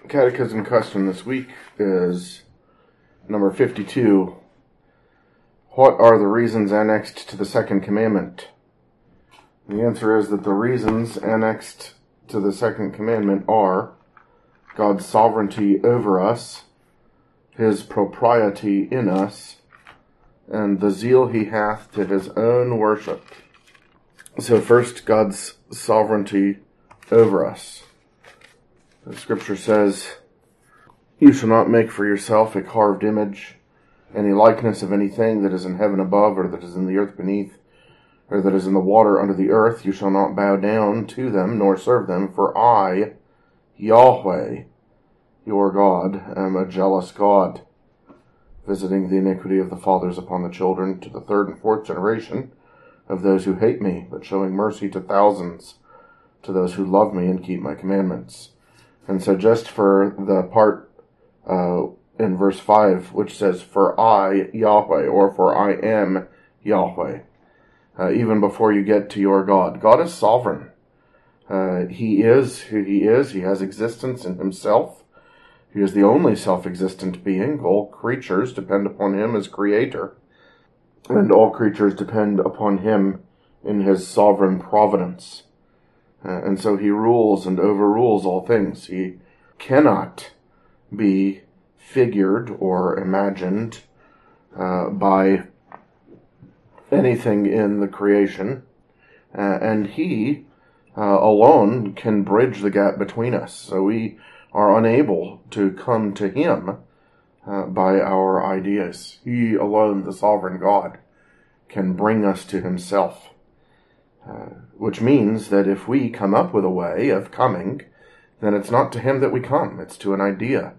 Catechism question this week is number 52. What are the reasons annexed to the second commandment? The answer is that the reasons annexed to the second commandment are God's sovereignty over us, His propriety in us, and the zeal He hath to His own worship. So first, God's sovereignty over us. The Scripture says, "You shall not make for yourself a carved image, any likeness of anything that is in heaven above, or that is in the earth beneath, or that is in the water under the earth. You shall not bow down to them, nor serve them, for I, Yahweh, your God, am a jealous God, visiting the iniquity of the fathers upon the children to the third and fourth generation of those who hate me, but showing mercy to thousands, to those who love me and keep my commandments." And so just for the part in verse 5, which says, "For I, Yahweh," or "For I am Yahweh," even before you get to your God, God is sovereign. He is who He is. He has existence in Himself. He is the only self-existent being. All creatures depend upon Him as Creator, and all creatures depend upon Him in His sovereign providence. And so He rules and overrules all things. He cannot be figured or imagined by anything in the creation, and He alone can bridge the gap between us. So we are unable to come to Him by our ideas. He alone, the sovereign God, can bring us to Himself. Which means that if we come up with a way of coming, then it's not to Him that we come. It's to an idea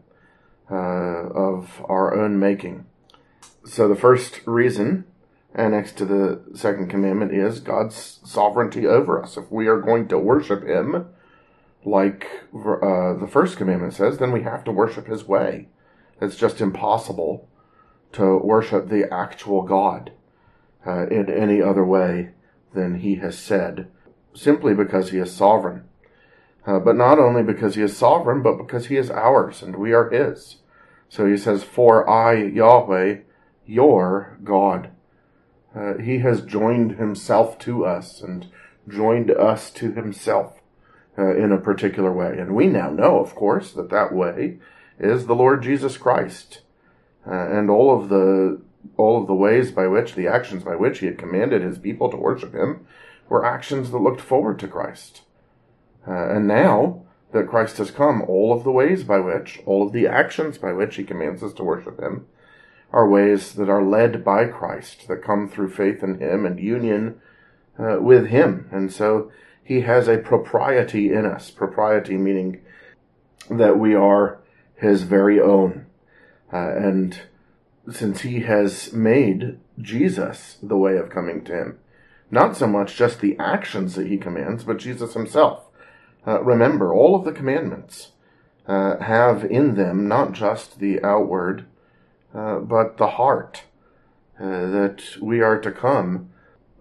of our own making. So the first reason annexed to the second commandment is God's sovereignty over us. If we are going to worship Him, like the first commandment says, then we have to worship His way. It's just impossible to worship the actual God in any other way than He has said, simply because He is sovereign. But not only because He is sovereign, but because He is ours and we are His. So He says, "For I, Yahweh, your God." He has joined Himself to us and joined us to Himself in a particular way. And we now know, of course, that that way is the Lord Jesus Christ. And all of the ways by which, the actions by which He had commanded His people to worship Him were actions that looked forward to Christ. And now that Christ has come, all of the ways by which, all of the actions by which He commands us to worship Him are ways that are led by Christ, that come through faith in Him and union with Him. And so He has a propriety in us, propriety meaning that we are His very own. And since He has made Jesus the way of coming to Him, not so much just the actions that He commands, but Jesus Himself. Remember, all of the commandments have in them not just the outward, but the heart, that we are to come,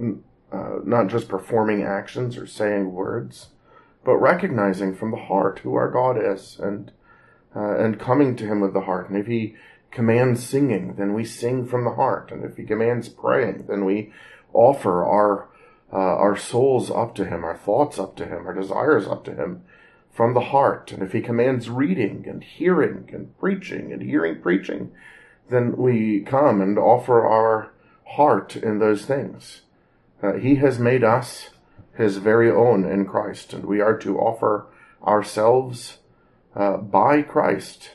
not just performing actions or saying words, but recognizing from the heart who our God is, and coming to Him with the heart. And if He commands singing, then we sing from the heart. And if He commands praying, then we offer our souls up to Him, our thoughts up to Him, our desires up to Him from the heart. And if He commands reading and hearing and preaching and hearing preaching, then we come and offer our heart in those things. He has made us His very own in Christ, and we are to offer ourselves by Christ,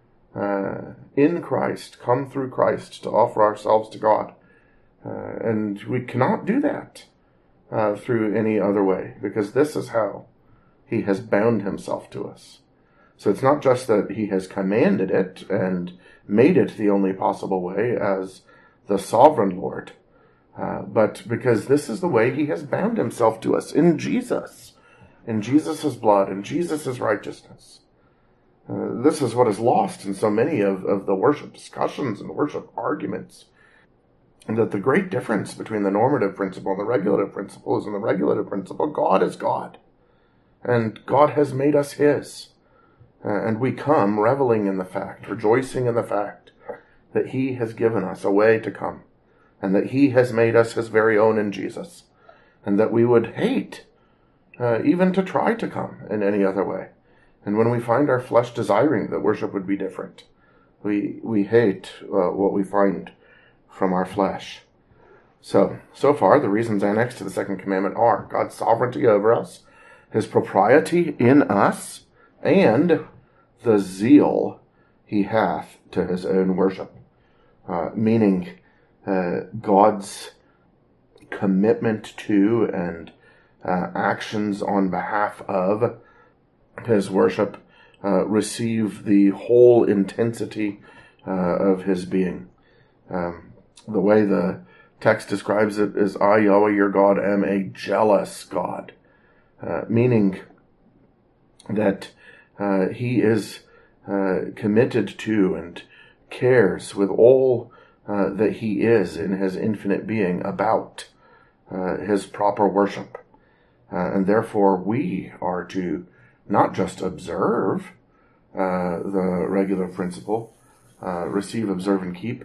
in Christ, come through Christ to offer ourselves to God. And we cannot do that through any other way, because this is how He has bound Himself to us. So it's not just that He has commanded it and made it the only possible way as the sovereign Lord, but because this is the way He has bound Himself to us in Jesus' blood, in Jesus' righteousness. This is what is lost in so many of the worship discussions and worship arguments, and that the great difference between the normative principle and the regulative principle is in the regulative principle, God is God, and God has made us His. And we come reveling in the fact, rejoicing in the fact that he has given us a way to come, and that he has made us his very own in Jesus, and that we would hate even to try to come in any other way. And when we find our flesh desiring that worship would be different, we hate what we find from our flesh. So far, the reasons annexed to the second commandment are God's sovereignty over us, his propriety in us, and the zeal he hath to his own worship. Meaning God's commitment to and actions on behalf of his worship receive the whole intensity of his being. The way the text describes it is, I, Yahweh your God, am a jealous God. Meaning that he is committed to and cares with all that he is in his infinite being about his proper worship. And therefore we are to not just observe the regular principle, receive, observe, and keep,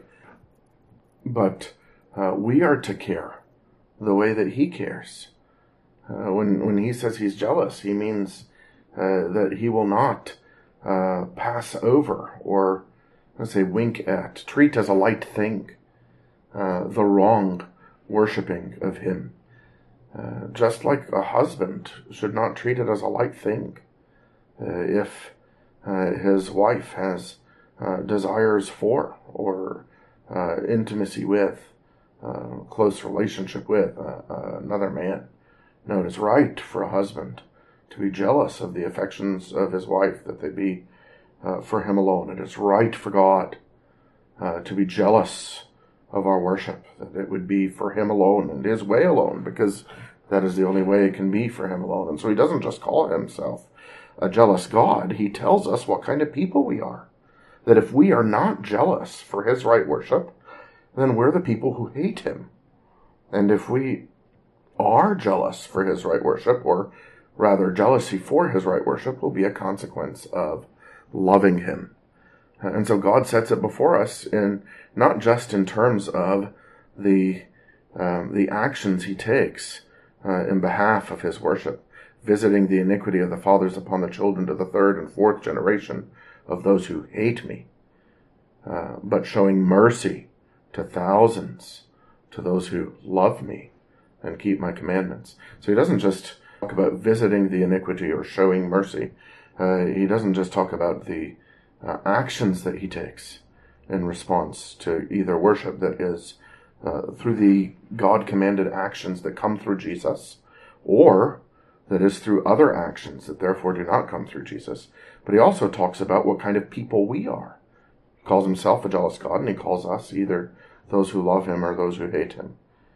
but we are to care the way that he cares. When he says he's jealous, he means that he will not pass over or, let's say, wink at, treat as a light thing, the wrong worshipping of him. Just like a husband should not treat it as a light thing. If his wife has desires for or intimacy with, close relationship with another man, no, it is right for a husband to be jealous of the affections of his wife, that they be for him alone. It is right for God to be jealous of our worship, that it would be for him alone and his way alone, because that is the only way it can be for him alone. And so he doesn't just call himself a jealous God. He tells us what kind of people we are. That if we are not jealous for his right worship, then we're the people who hate him. And if we are jealous for his right worship, or rather jealousy for his right worship, will be a consequence of loving him. And so God sets it before us, in not just in terms of the actions he takes in behalf of his worship, visiting the iniquity of the fathers upon the children to the third and fourth generation of those who hate me, but showing mercy to thousands, to those who love me and keep my commandments. So he doesn't just talk about visiting the iniquity or showing mercy. He doesn't just talk about the actions that he takes in response to either worship that is through the God-commanded actions that come through Jesus, or that is through other actions that therefore do not come through Jesus. But he also talks about what kind of people we are. He calls himself a jealous God, and he calls us either those who love him or those who hate him.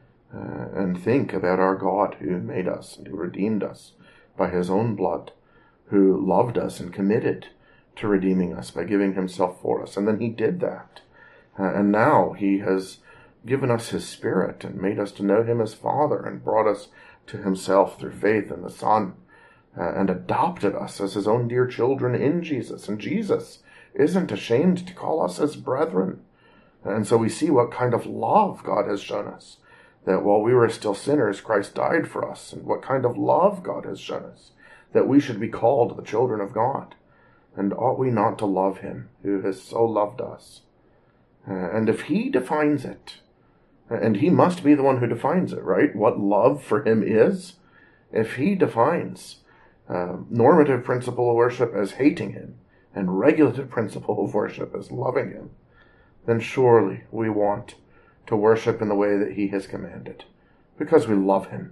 And think about our God who made us and who redeemed us by his own blood, who loved us and committed to redeeming us by giving himself for us. And then he did that. And now he has given us his Spirit and made us to know him as Father, and brought us to himself through faith in the Son, and adopted us as his own dear children in Jesus. And Jesus isn't ashamed to call us as brethren. And so we see what kind of love God has shown us, that while we were still sinners, Christ died for us, and what kind of love God has shown us, that we should be called the children of God. And ought we not to love him who has so loved us? And if he defines it, and he must be the one who defines it, right? What love for him is, if he defines normative principle of worship as hating him, and regulative principle of worship as loving him, then surely we want to worship in the way that he has commanded, because we love him.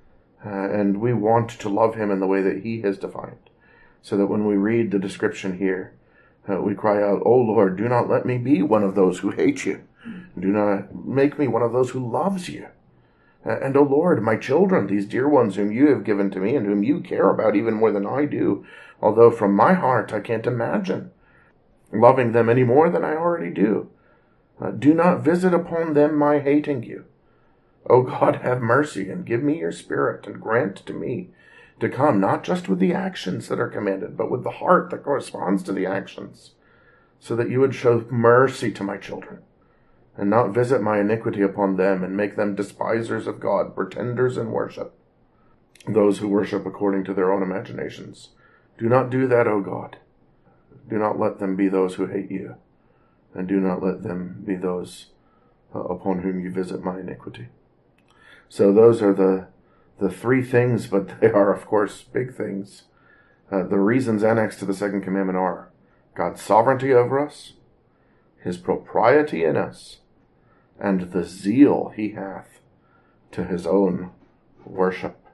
And we want to love him in the way that he has defined, so that when we read the description here, we cry out, "O Lord, do not let me be one of those who hate you. Do not make me one of those who loves you. And, O Lord, my children, these dear ones whom you have given to me and whom you care about even more than I do, although from my heart I can't imagine loving them any more than I already do. Do not visit upon them my hating you. O God, have mercy and give me your Spirit, and grant to me to come, not just with the actions that are commanded, but with the heart that corresponds to the actions, so that you would show mercy to my children, and not visit my iniquity upon them, and make them despisers of God, pretenders in worship, those who worship according to their own imaginations. Do not do that, O God. Do not let them be those who hate you, and do not let them be those upon whom you visit my iniquity. So those are the three things, but they are, of course, big things. The reasons annexed to the second commandment are God's sovereignty over us, his propriety in us, and the zeal he hath to his own worship.